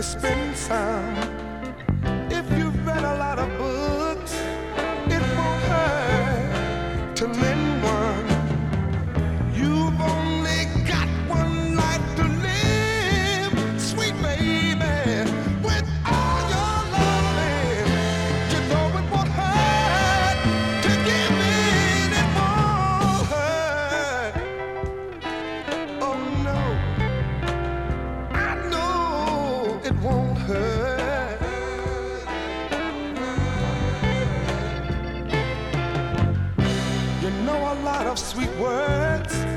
to spend some. If you've read a lot of books, it won't hurt to lend one. You've only got one life to live, sweet baby. With all your loving, you know it won't hurt to give in. It won't hurt. Oh no, I know it won't hurt. You know a lot of sweet words